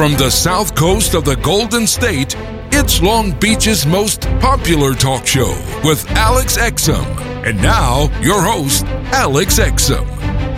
From the south coast of the Golden State, it's Long Beach's most popular talk show with Alex Exum. And now, your host, Alex Exum.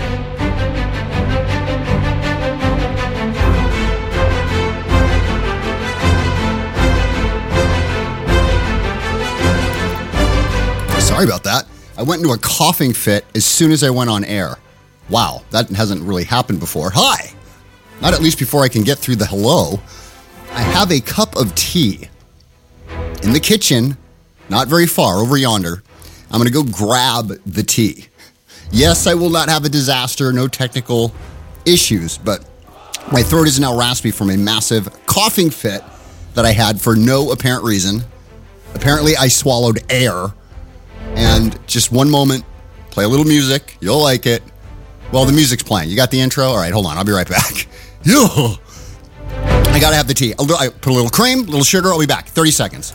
Sorry about that. I went into a coughing fit as soon as I went on air. Wow, that hasn't really happened before. Hi! Not at least before I can get through the hello. I have a cup of tea in the kitchen, not very far, over yonder. I'm going to go grab the tea. Yes, I will not have a disaster, no technical issues, but my throat is now raspy from a massive coughing fit that I had for no apparent reason. Apparently, I swallowed air. And just one moment, play a little music. You'll like it. Well, the music's playing. You got the intro? All right, hold on. I'll be right back. I got to have the tea. I put a little cream, a little sugar. I'll be back. 30 seconds.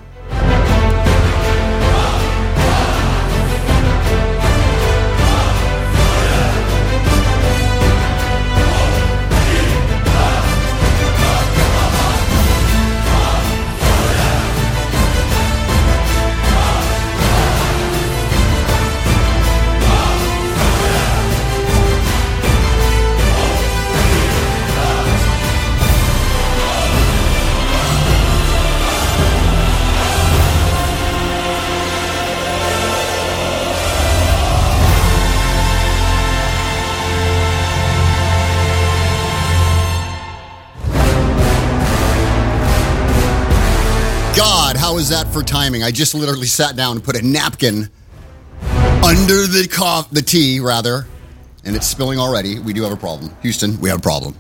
How is that for timing? I just literally sat down and put a napkin under the tea, rather, and it's spilling already. We do have a problem. Houston, we have a problem.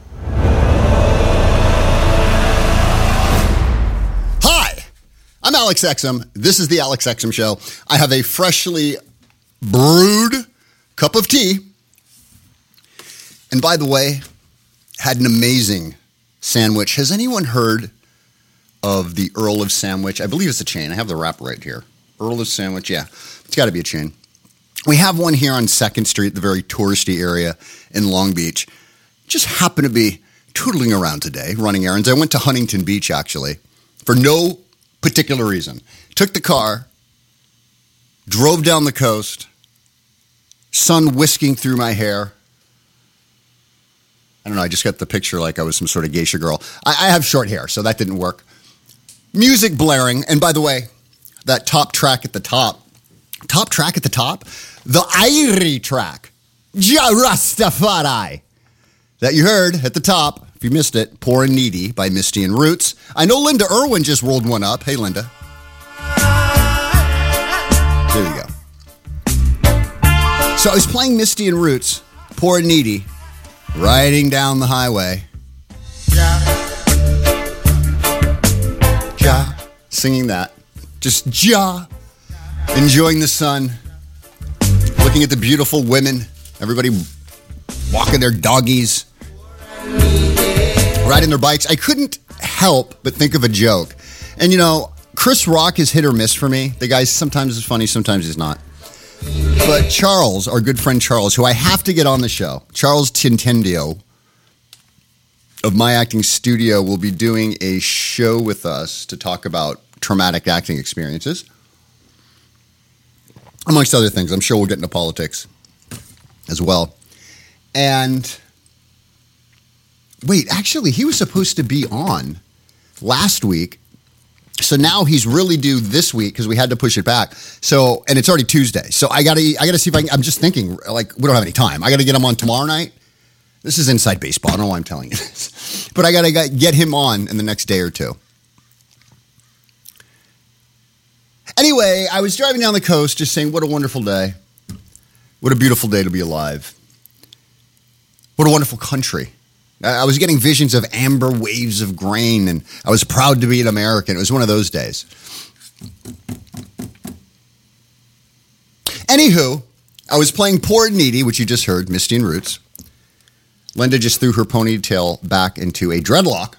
Hi, I'm Alex Exum. This is the Alex Exum Show. I have a freshly brewed cup of tea. And by the way, had an amazing sandwich. Has anyone heard of the Earl of Sandwich? I believe it's a chain. I have the wrap right here. Earl of Sandwich, yeah. It's got to be a chain. We have one here on 2nd Street, the very touristy area in Long Beach. Just happened to be tootling around today, running errands. I went to Huntington Beach, actually, for no particular reason. Took the car, drove down the coast, sun whisking through my hair. I don't know, I just got the picture like I was some sort of geisha girl. I have short hair, so that didn't work. Music blaring, and by the way, that top track at the top, the Irie track, Ja Rastafari, that you heard at the top, if you missed it, Poor and Needy by Misty and Roots. I know Linda Irwin just rolled one up. Hey, Linda. There you go. So I was playing Misty and Roots, Poor and Needy, riding down the highway. Ja, singing that. Just Ja, enjoying the sun, looking at the beautiful women, everybody walking their doggies, riding their bikes. I couldn't help but think of a joke. And you know, Chris Rock is hit or miss for me. The guy sometimes is funny, sometimes he's not. But Charles, our good friend Charles, who I have to get on the show, Charles Tintendio of My Acting Studio, will be doing a show with us to talk about traumatic acting experiences, amongst other things. I'm sure we'll get into politics as well. And wait, actually, he was supposed to be on last week. So now he's really due this week because we had to push it back. So, and it's already Tuesday. So I gotta see if I can, I'm just thinking, like, we don't have any time. I gotta get him on tomorrow night. This is inside baseball. I don't know why I'm telling you this. But I gotta get him on in the next day or two. Anyway, I was driving down the coast just saying, what a wonderful day. What a beautiful day to be alive. What a wonderful country. I was getting visions of amber waves of grain, and I was proud to be an American. It was one of those days. Anywho, I was playing Poor and Needy, which you just heard, Misty and Roots. Linda just threw her ponytail back into a dreadlock.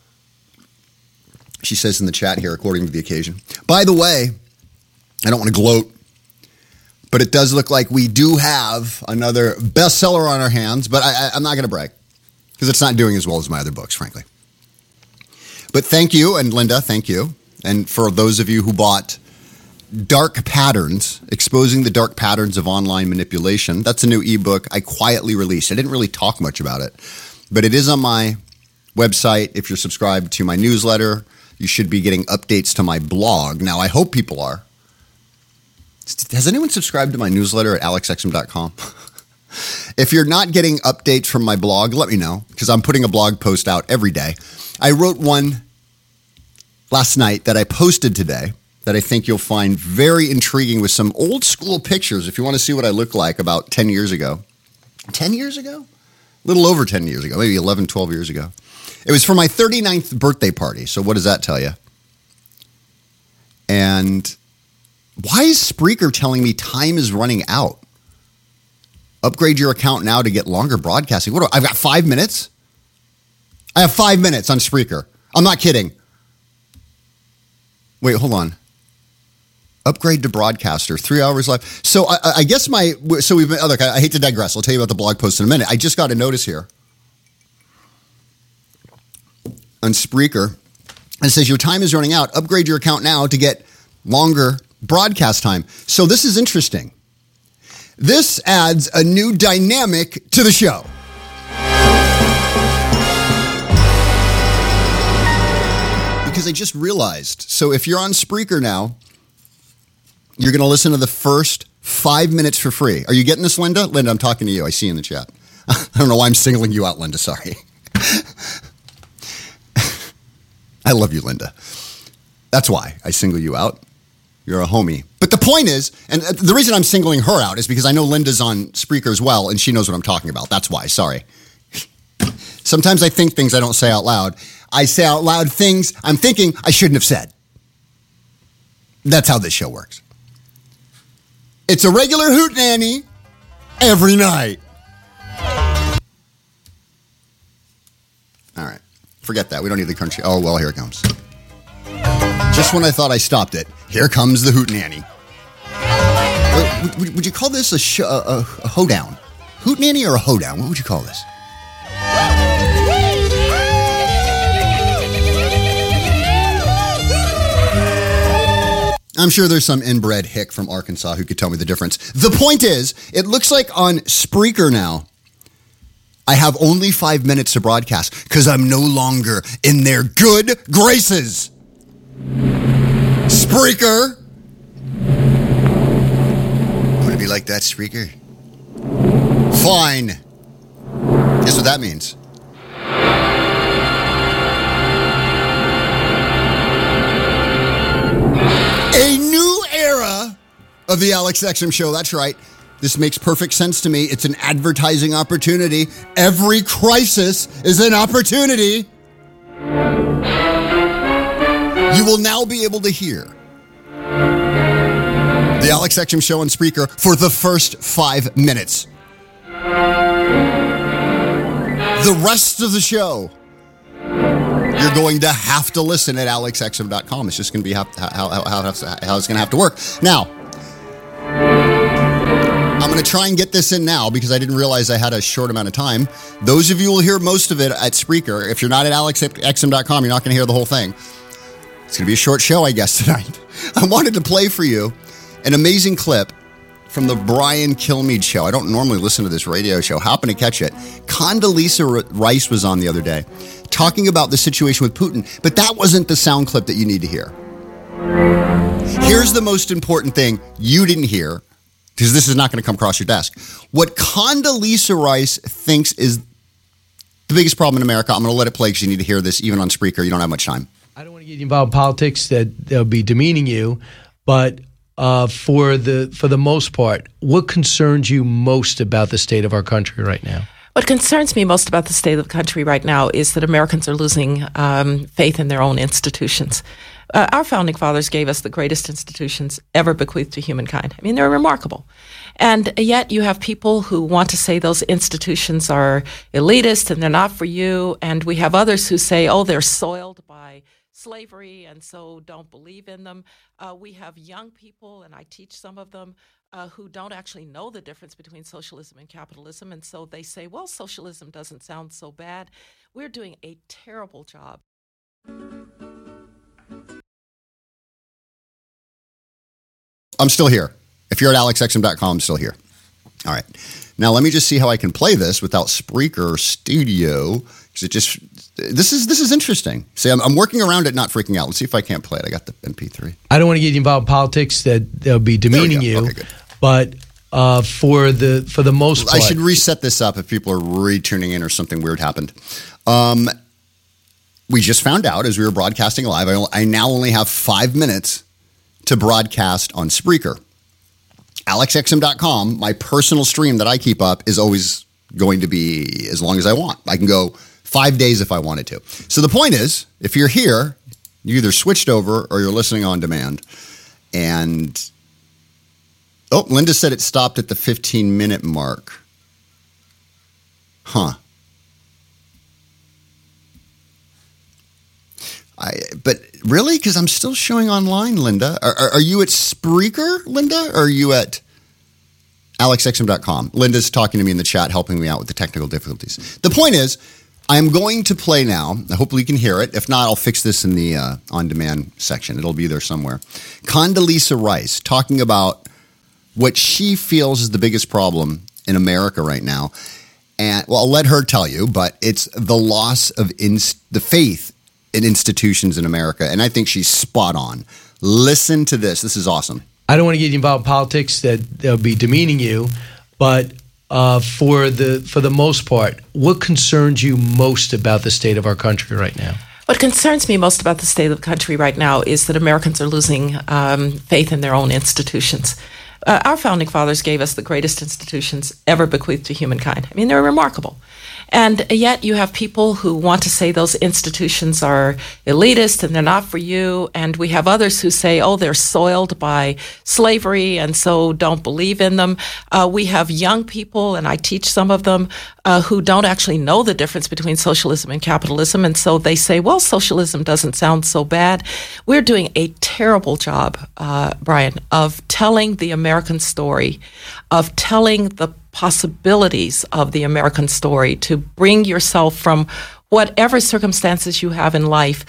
She says in the chat here, according to the occasion. By the way, I don't want to gloat, but it does look like we do have another bestseller on our hands, but I'm not going to brag. because it's not doing as well as my other books, frankly. But thank you, and Linda, thank you. And for those of you who bought Dark Patterns, Exposing the Dark Patterns of Online Manipulation, that's a new ebook I quietly released. I didn't really talk much about it, but it is on my website. If you're subscribed to my newsletter, you should be getting updates to my blog. Now, I hope people are. Has anyone subscribed to my newsletter at alexexum.com? If you're not getting updates from my blog, let me know, because I'm putting a blog post out every day. I wrote one last night that I posted today that I think you'll find very intriguing with some old school pictures if you want to see what I looked like about 10 years ago. 10 years ago? A little over 10 years ago, maybe 11, 12 years ago. It was for my 39th birthday party, so what does that tell you? And why is Spreaker telling me time is running out? Upgrade your account now to get longer broadcasting. I've got 5 minutes? I have 5 minutes on Spreaker. I'm not kidding. Wait, hold on. Upgrade to broadcaster, 3 hours left. So I guess we've been, look, I hate to digress. I'll tell you about the blog post in a minute. I just got a notice here on Spreaker. It says your time is running out. Upgrade your account now to get longer broadcast time. So this is interesting. This adds a new dynamic to the show. Because I just realized, so if you're on Spreaker now, you're going to listen to the first 5 minutes for free. Are you getting this, Linda? Linda, I'm talking to you. I see you in the chat. I don't know why I'm singling you out, Linda. Sorry. I love you, Linda. That's why I single you out. You're a homie. But the point is, and the reason I'm singling her out is because I know Linda's on Spreaker as well, and she knows what I'm talking about. That's why. Sorry. Sometimes I think things I don't say out loud. I say out loud things I'm thinking I shouldn't have said. That's how this show works. It's a regular hootenanny every night. All right. Forget that. We don't need the country. Oh, well, here it comes. Just when I thought I stopped it, here comes the hootenanny. Would you call this a hoedown? Hootenanny or a hoedown? What would you call this? I'm sure there's some inbred hick from Arkansas who could tell me the difference. The point is, it looks like on Spreaker now, I have only 5 minutes to broadcast because I'm no longer in their good graces. Spreaker. Want to be like that, Spreaker? Fine. Guess what that means? A new era of the Alex Exum Show. That's right. This makes perfect sense to me. It's an advertising opportunity. Every crisis is an opportunity. You will now be able to hear the Alex Exum Show on Spreaker for the first 5 minutes. The rest of the show, you're going to have to listen at alexexum.com. It's just going to be how it's going to have to work. Now, I'm going to try and get this in now because I didn't realize I had a short amount of time. Those of you will hear most of it at Spreaker. If you're not at alexexum.com, you're not going to hear the whole thing. It's going to be a short show, I guess, tonight. I wanted to play for you an amazing clip from the Brian Kilmeade show. I don't normally listen to this radio show. Happened to catch it. Condoleezza Rice was on the other day talking about the situation with Putin, but that wasn't the sound clip that you need to hear. Here's the most important thing you didn't hear, because this is not going to come across your desk. What Condoleezza Rice thinks is the biggest problem in America, I'm going to let it play because you need to hear this even on Spreaker. You don't have much time. I don't want to get involved in politics that'll be demeaning you, but for the most part, what concerns you most about the state of our country right now? What concerns me most about the state of the country right now is that Americans are losing faith in their own institutions. Our founding fathers gave us the greatest institutions ever bequeathed to humankind. I mean, they're remarkable. And yet you have people who want to say those institutions are elitist and they're not for you. And we have others who say, oh, they're soiled by slavery and so don't believe in them. We have young people, and I teach some of them, who don't actually know the difference between socialism and capitalism. And so they say, well, socialism doesn't sound so bad. We're doing a terrible job. I'm still here. If you're at alexexum.com, I'm still here. All right. Now, let me just see how I can play this without Spreaker Studio. Because this is interesting. See, I'm working around it, not freaking out. Let's see if I can't play it. I got the MP3. I don't want to get you involved in politics that'll be demeaning you. Okay, good. But for the most part, I should reset this up if people are retuning in or something weird happened. We just found out as we were broadcasting live, I now only have 5 minutes to broadcast on Spreaker. AlexXM.com, my personal stream that I keep up, is always going to be as long as I want. I can go 5 days if I wanted to. So the point is, if you're here, you either switched over or you're listening on demand. And, Linda said it stopped at the 15-minute mark. Huh. But really? Because I'm still showing online, Linda. Are you at Spreaker, Linda? Or are you at alexxm.com? Linda's talking to me in the chat, helping me out with the technical difficulties. The point is, I'm going to play now. Hopefully you can hear it. If not, I'll fix this in the on-demand section. It'll be there somewhere. Condoleezza Rice talking about what she feels is the biggest problem in America right now. And, well, I'll let her tell you, but it's the loss of the faith in institutions in America, and I think she's spot on. Listen to this. This is awesome. I don't want to get you involved in politics that'll be demeaning you, but for the most part, what concerns you most about the state of our country right now? What concerns me most about the state of the country right now is that Americans are losing faith in their own institutions. Our founding fathers gave us the greatest institutions ever bequeathed to humankind. I mean, they're remarkable. And yet you have people who want to say those institutions are elitist and they're not for you. And we have others who say, oh, they're soiled by slavery and so don't believe in them. We have young people, and I teach some of them, who don't actually know the difference between socialism and capitalism. And so they say, well, socialism doesn't sound so bad. We're doing a terrible job, Brian, of telling the American story, of telling the possibilities of the American story, to bring yourself from whatever circumstances you have in life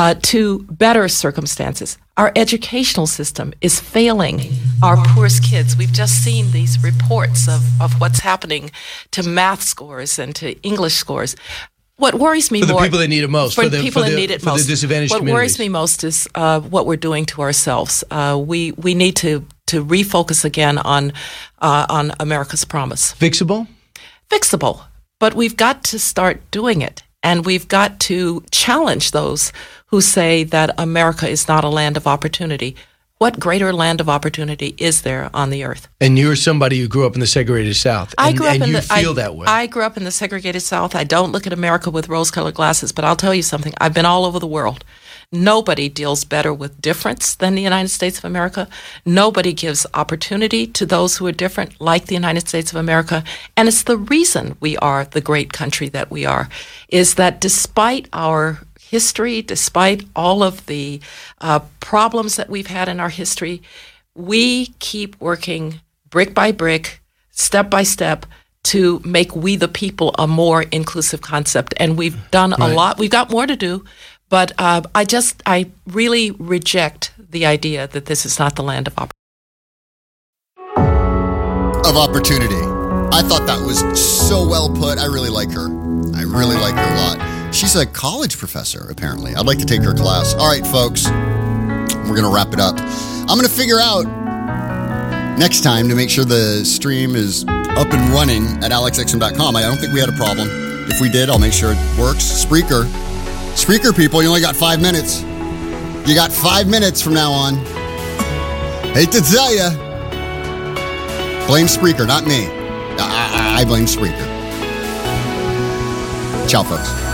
to better circumstances. Our educational system is failing our poorest kids. We've just seen these reports of what's happening to math scores and to English scores. What worries me more... For the people that need it most. For the people that need it most. The disadvantaged what communities. Worries me most is what we're doing to ourselves. We need to refocus again on America's promise. Fixable? Fixable. But we've got to start doing it. And we've got to challenge those who say that America is not a land of opportunity. What greater land of opportunity is there on the earth? And you're somebody who grew up in the segregated South. I grew up and you feel that way. I grew up in the segregated South. I don't look at America with rose-colored glasses, but I'll tell you something. I've been all over the world. Nobody deals better with difference than the United States of America. Nobody gives opportunity to those who are different like the United States of America. And it's the reason we are the great country that we are, is that despite our history, despite all of the problems that we've had in our history, we keep working brick by brick, step by step, to make we the people a more inclusive concept. And we've done a lot. We've got more to do. But I really reject the idea that this is not the land of opportunity. I thought that was so well put. I really like her. I really like her a lot. She's a college professor, apparently. I'd like to take her class. All right, folks, we're going to wrap it up. I'm going to figure out next time to make sure the stream is up and running at alexxm.com. I don't think we had a problem. If we did, I'll make sure it works. Spreaker people, you only got 5 minutes. You got 5 minutes from now on. Hate to tell you. Blame Spreaker, not me. I blame Spreaker. Ciao, folks.